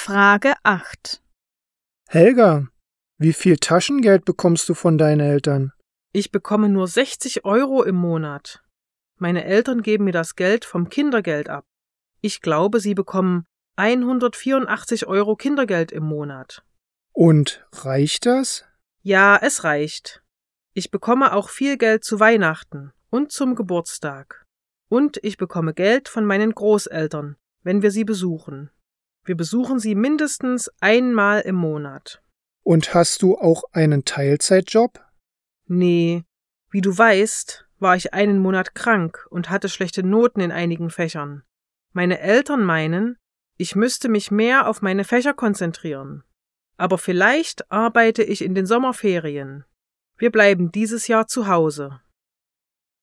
Frage 8. Helga, wie viel Taschengeld bekommst du von deinen Eltern? Ich bekomme nur 60 € im Monat. Meine Eltern geben mir das Geld vom Kindergeld ab. Ich glaube, sie bekommen 184 € Kindergeld im Monat. Und reicht das? Ja, es reicht. Ich bekomme auch viel Geld zu Weihnachten und zum Geburtstag. Und ich bekomme Geld von meinen Großeltern, wenn wir sie besuchen. Wir besuchen sie mindestens einmal im Monat. Und hast du auch einen Teilzeitjob? Nee, wie du weißt, war ich einen Monat krank und hatte schlechte Noten in einigen Fächern. Meine Eltern meinen, ich müsste mich mehr auf meine Fächer konzentrieren. Aber vielleicht arbeite ich in den Sommerferien. Wir bleiben dieses Jahr zu Hause.